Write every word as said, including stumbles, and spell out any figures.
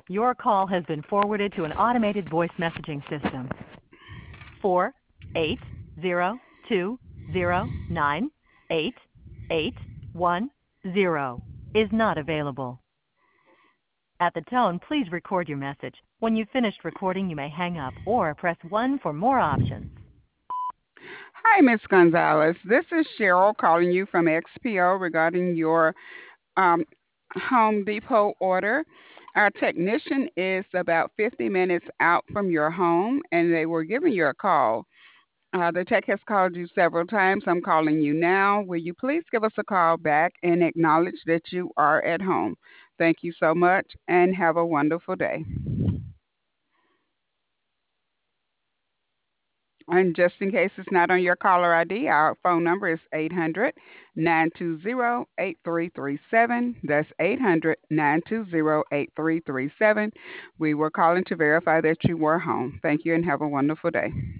Your call has been forwarded to an automated voice messaging system. Four eight zero two zero nine eight eight one zero is not available. At the tone, please record your message. When you've finished recording, you may hang up or press one for more options. Hi, Miss Gonzalez. This is Cheryl calling you from X P O regarding your um, Home Depot order. Our technician is about fifty minutes out from your home, and they were giving you a call. Uh, the tech has called you several times. I'm calling you now. Will you please give us a call back and acknowledge that you are at home? Thank you so much, and have a wonderful day. And just in case it's not on your caller I D, our phone number is eight hundred nine two zero eight three three seven. That's eight hundred nine two zero eight three three seven. We were calling to verify that you were home. Thank you and have a wonderful day.